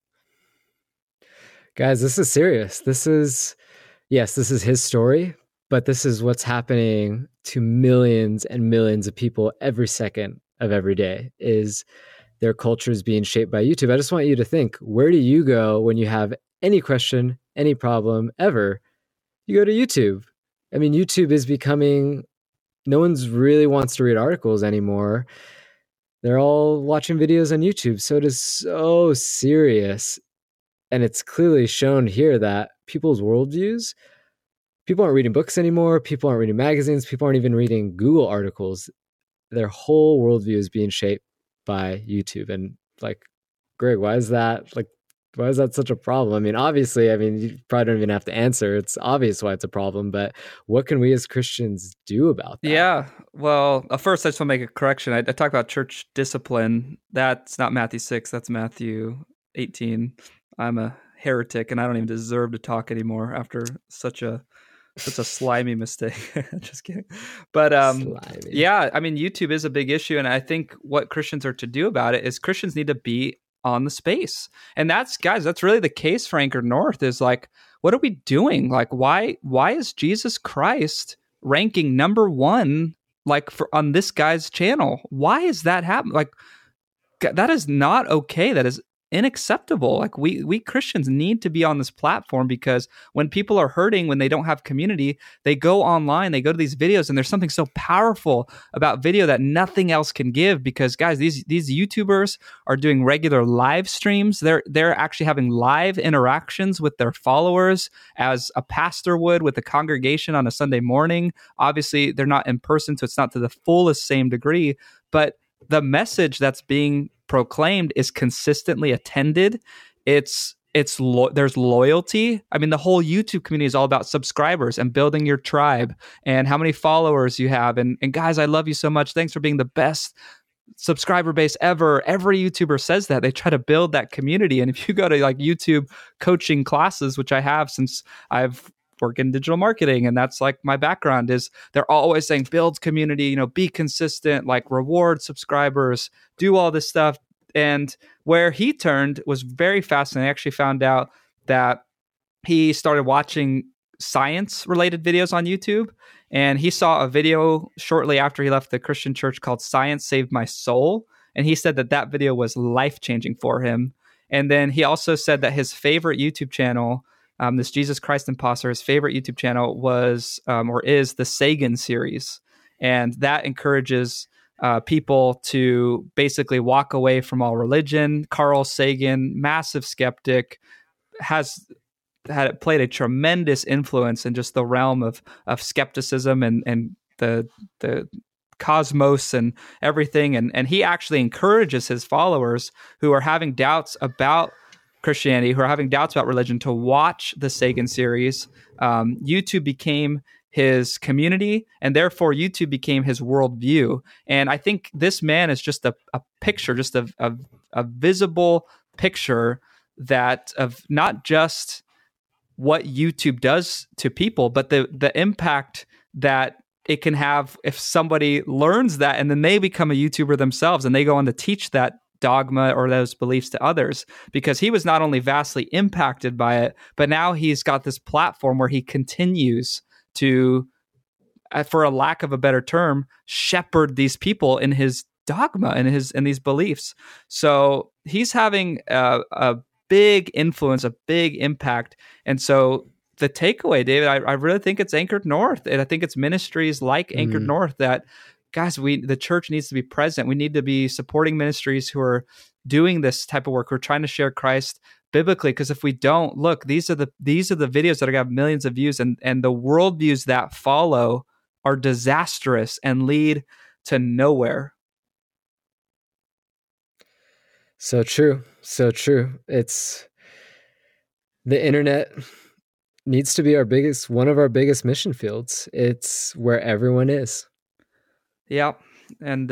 Guys, this is serious. This is his story, but this is what's happening to millions and millions of people every second of every day, is their culture is being shaped by YouTube. I just want you to think, where do you go when you have any question, any problem ever? You go to YouTube. I mean, YouTube is becoming, no one's really wants to read articles anymore. They're all watching videos on YouTube. So it is so serious. And it's clearly shown here that people's worldviews, people aren't reading books anymore. People aren't reading magazines. People aren't even reading Google articles. Their whole worldview is being shaped by YouTube. And Greg, why is that such a problem? I mean, obviously, you probably don't even have to answer. It's obvious why it's a problem, but what can we as Christians do about that? Yeah. Well, first I just want to make a correction. I talk about church discipline. That's not Matthew 6. That's Matthew 18. I'm a heretic and I don't even deserve to talk anymore after such a slimy mistake. Just kidding. But yeah, YouTube is a big issue. And I think what Christians are to do about it is Christians need to be on the space. And that's really the case for Anchor North, is what are we doing? Why is Jesus Christ ranking number one, on this guy's channel? Why is that happening? That is not okay. That is unacceptable. Like we Christians need to be on this platform, because when people are hurting, when they don't have community, they go online, they go to these videos, and there's something so powerful about video that nothing else can give. Because guys, these YouTubers are doing regular live streams. They're actually having live interactions with their followers as a pastor would with a congregation on a Sunday morning. Obviously, they're not in person, so it's not to the fullest same degree, but the message that's being proclaimed is consistently attended. There's loyalty. I mean, the whole YouTube community is all about subscribers and building your tribe and how many followers you have. And guys, I love you so much. Thanks for being the best subscriber base ever. Every YouTuber says that. They try to build that community. And if you go to like YouTube coaching classes, which I have since I've work in digital marketing, and that's like my background, is they're always saying build community, be consistent, like reward subscribers, do all this stuff. And where he turned was very fascinating. I actually found out that he started watching science related videos on YouTube, and he saw a video shortly after he left the Christian church called Science Saved My Soul, and he said that video was life-changing for him. And then he also said that his favorite YouTube channel, this Jesus Christ Imposter, his favorite YouTube channel was or is the Sagan series. And that encourages people to basically walk away from all religion. Carl Sagan, massive skeptic, played a tremendous influence in just the realm of skepticism and the cosmos and everything. And he actually encourages his followers who are having doubts about Christianity, who are having doubts about religion, to watch the Sagan series. YouTube became his community, and therefore YouTube became his worldview. And I think this man is just a picture, just a visible picture that of not just what YouTube does to people, but the impact that it can have if somebody learns that and then they become a YouTuber themselves and they go on to teach that dogma or those beliefs to others. Because he was not only vastly impacted by it, but now he's got this platform where he continues to, for a lack of a better term, shepherd these people in his dogma and in these beliefs. So he's having a big influence, a big impact. And so the takeaway, David, I really think it's Anchored North, and I think it's ministries like Anchored North that, guys, the church needs to be present. We need to be supporting ministries who are doing this type of work. We're trying to share Christ biblically, because if we don't, look, these are the videos that are going to have millions of views, and the worldviews that follow are disastrous and lead to nowhere. So true. So true. It's the internet needs to be one of our biggest mission fields. It's where everyone is. Yeah. And,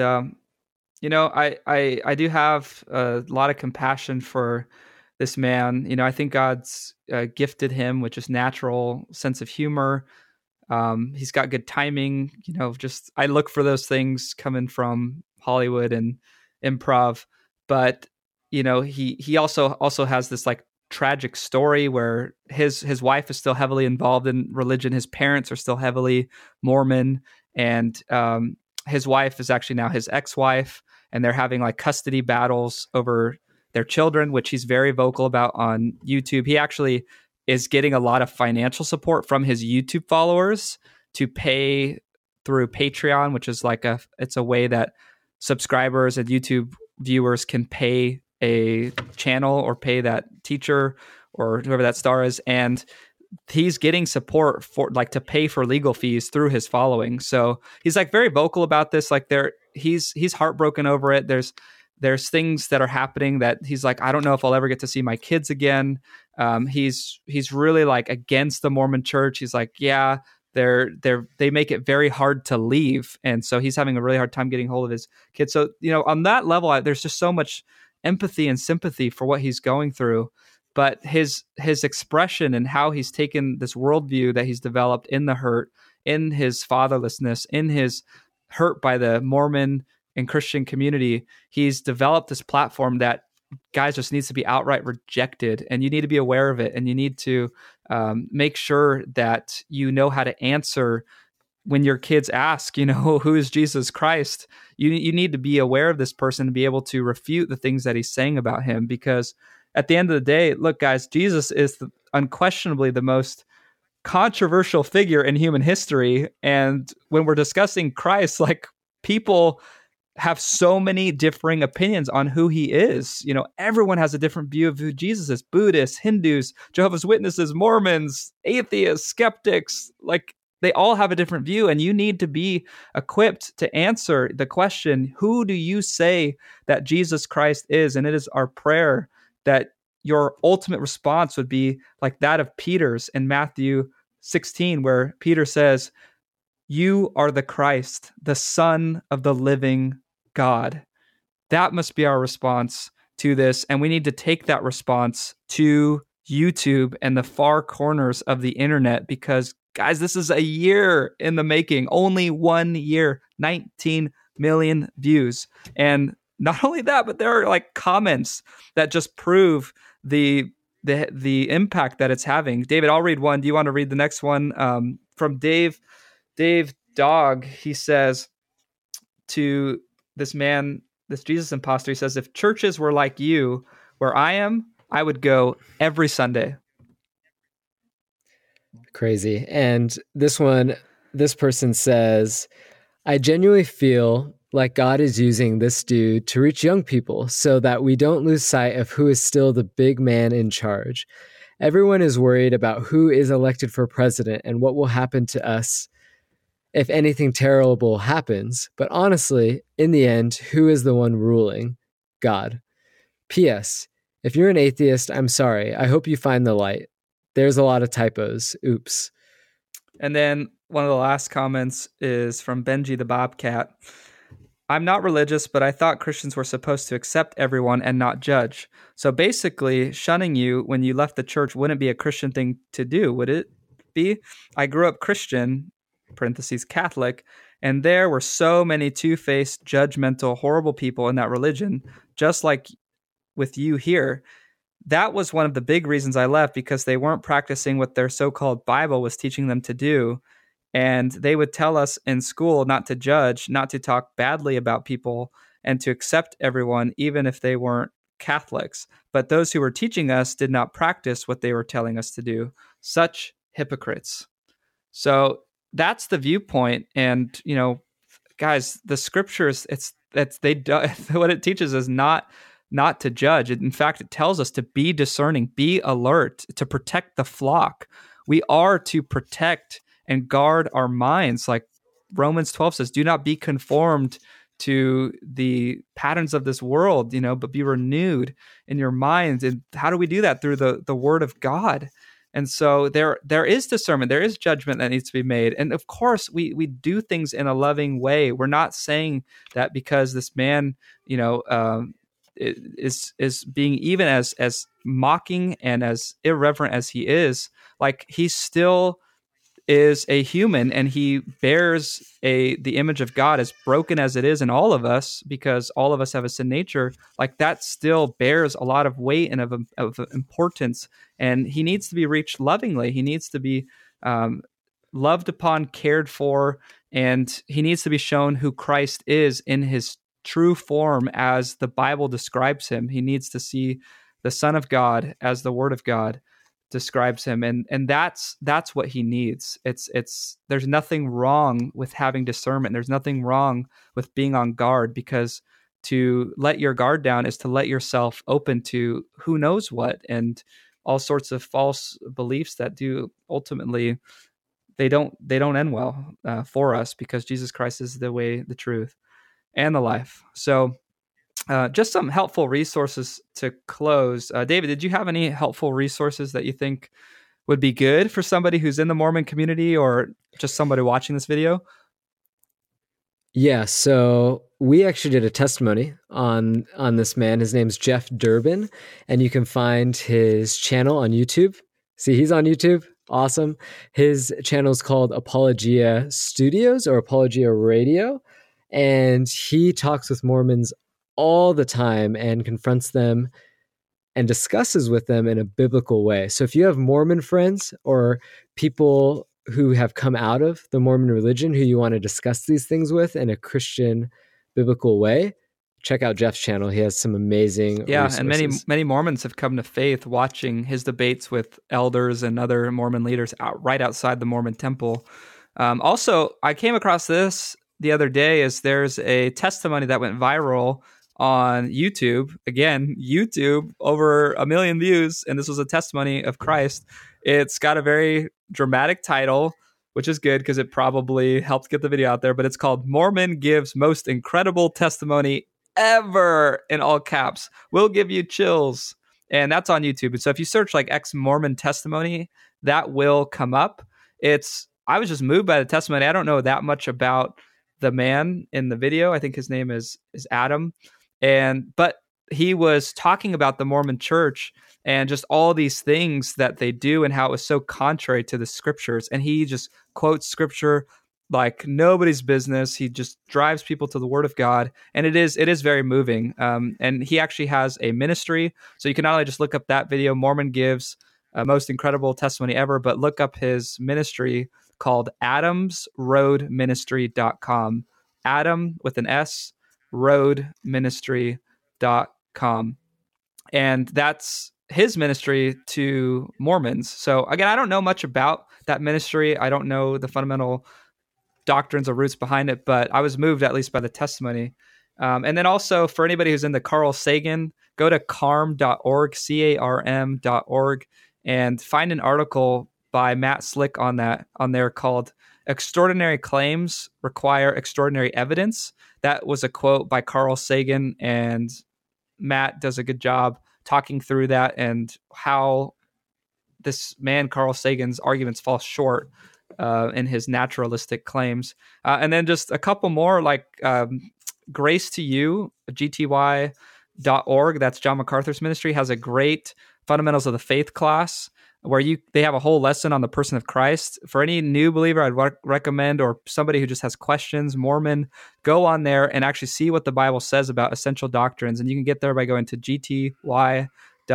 I do have a lot of compassion for this man. I think God's gifted him with just natural sense of humor. He's got good timing, just, I look for those things coming from Hollywood and improv, but, he also has this like tragic story where his wife is still heavily involved in religion. His parents are still heavily Mormon, and, his wife is actually now his ex-wife, and they're having like custody battles over their children, which he's very vocal about on YouTube. He actually is getting a lot of financial support from his YouTube followers to pay through Patreon, which is it's a way that subscribers and YouTube viewers can pay a channel or pay that teacher or whoever that star is. And he's getting support for to pay for legal fees through his following. So he's very vocal about this. He's heartbroken over it. There's things that are happening that he's like, I don't know if I'll ever get to see my kids again. He's really against the Mormon church. He's like, yeah, they make it very hard to leave. And so he's having a really hard time getting hold of his kids. So, on that level, there's just so much empathy and sympathy for what he's going through. But his expression and how he's taken this worldview that he's developed in the hurt, in his fatherlessness, in his hurt by the Mormon and Christian community, he's developed this platform that, guys, just needs to be outright rejected. And you need to be aware of it. And you need to make sure that you know how to answer when your kids ask, who is Jesus Christ, you need to be aware of this person to be able to refute the things that he's saying about him. Because at the end of the day, look, guys, Jesus is unquestionably the most controversial figure in human history. And when we're discussing Christ, like, people have so many differing opinions on who he is. Everyone has a different view of who Jesus is. Buddhists, Hindus, Jehovah's Witnesses, Mormons, atheists, skeptics, like, they all have a different view, and you need to be equipped to answer the question, who do you say that Jesus Christ is? And it is our prayer that your ultimate response would be like that of Peter's in Matthew 16, where Peter says, "You are the Christ, the Son of the living God." That must be our response to this. And we need to take that response to YouTube and the far corners of the internet, because, guys, this is a year in the making. Only 1 year, 19 million views. And not only that, but there are like comments that just prove the impact that it's having. David, I'll read one. Do you want to read the next one? From Dave Dog. He says to this man, this Jesus imposter, he says, "If churches were like you, where I am, I would go every Sunday." Crazy. And this person says, "I genuinely feel like God is using this dude to reach young people so that we don't lose sight of who is still the big man in charge. Everyone is worried about who is elected for president and what will happen to us if anything terrible happens. But honestly, in the end, who is the one ruling? God. P.S. If you're an atheist, I'm sorry. I hope you find the light. There's a lot of typos. Oops." And then one of the last comments is from Benji the Bobcat. "I'm not religious, but I thought Christians were supposed to accept everyone and not judge. So basically, shunning you when you left the church wouldn't be a Christian thing to do, would it be? I grew up Christian, parentheses Catholic, and there were so many two-faced, judgmental, horrible people in that religion, just like with you here. That was one of the big reasons I left, because they weren't practicing what their so-called Bible was teaching them to do. And they would tell us in school not to judge, not to talk badly about people, and to accept everyone, even if they weren't Catholics. But those who were teaching us did not practice what they were telling us to do. Such hypocrites." So that's the viewpoint. And, guys, the scriptures, what it teaches is not to judge. In fact, it tells us to be discerning, be alert, to protect the flock. We are to protect and guard our minds. Like Romans 12 says, "Do not be conformed to the patterns of this world, but be renewed in your minds." And how do we do that? Through the word of God. And so there is discernment, there is judgment that needs to be made. And of course, we do things in a loving way. We're not saying that because this man, is being even as mocking and as irreverent as he is, like, he still is a human, and he bears the image of God, as broken as it is in all of us, because all of us have a sin nature. Like, that still bears a lot of weight and of importance, and he needs to be reached lovingly. He needs to be loved upon, cared for, and he needs to be shown who Christ is in his true form as the Bible describes him. He needs to see the Son of God as the Word of God describes him, and that's what he needs. It's there's nothing wrong with having discernment. There's nothing wrong with being on guard, because to let your guard down is to let yourself open to who knows what, and all sorts of false beliefs that do ultimately they don't end well for us, because Jesus Christ is the way, the truth, and the life. So just some helpful resources to close. David, did you have any helpful resources that you think would be good for somebody who's in the Mormon community, or just somebody watching this video? Yeah, so we actually did a testimony on this man. His name's Jeff Durbin, and you can find his channel on YouTube. See, he's on YouTube. Awesome. His channel is called Apologia Studios or Apologia Radio, and he talks with Mormons all the time and confronts them and discusses with them in a biblical way. So if you have Mormon friends or people who have come out of the Mormon religion who you want to discuss these things with in a Christian biblical way, check out Jeff's channel. He has some amazing resources. And many Mormons have come to faith watching his debates with elders and other Mormon leaders right outside the Mormon temple. Also, I came across this the other day as there's a testimony that went viral on YouTube. Again, YouTube, over 1 million views, and this was a testimony of Christ. It's got a very dramatic title, which is good because it probably helped get the video out there, but it's called Mormon Gives Most Incredible Testimony Ever, in all caps. Will give you chills. And that's on YouTube. And so if you search like ex-Mormon testimony, that will come up. I was just moved by the testimony. I don't know that much about the man in the video. I think his name is Adam. But he was talking about the Mormon church and just all these things that they do and how it was so contrary to the scriptures. And he just quotes scripture like nobody's business. He just drives people to the word of God. And it is very moving. And he actually has a ministry. So you can not only just look up that video, Mormon Gives Most Incredible Testimony Ever, but look up his ministry called adamsroadministry.com. Adam with an S, roadministry.com. And that's his ministry to Mormons. So again, I don't know much about that ministry. I don't know the fundamental doctrines or roots behind it, but I was moved at least by the testimony. And then also for anybody who's into Carl Sagan, go to carm.org, CARM.org, and find an article by Matt Slick on there called Extraordinary Claims Require Extraordinary Evidence. That was a quote by Carl Sagan, and Matt does a good job talking through that and how this man, Carl Sagan's arguments fall short in his naturalistic claims. And then just a couple more, like Grace to You, GTY.org, that's John MacArthur's ministry, has a great Fundamentals of the Faith class where they have a whole lesson on the person of Christ. For any new believer, I'd recommend, or somebody who just has questions, Mormon, go on there and actually see what the Bible says about essential doctrines. And you can get there by going to gty.org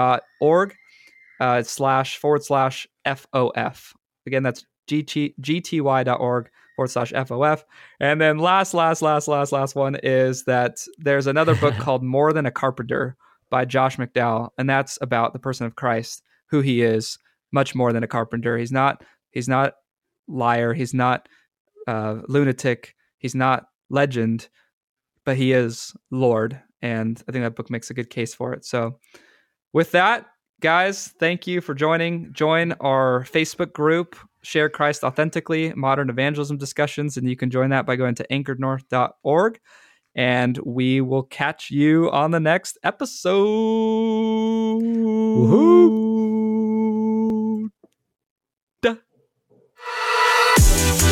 //FOF. Again, that's gty.org/FOF. And then last one is that there's another book called More Than a Carpenter by Josh McDowell. And that's about the person of Christ, who he is, much more than a carpenter. He's not liar. He's not lunatic. He's not legend, but he is Lord. And I think that book makes a good case for it. So with that, guys, thank you for joining. Join our Facebook group, Share Christ Authentically, Modern Evangelism Discussions. And you can join that by going to anchorednorth.org. And we will catch you on the next episode. Woohoo!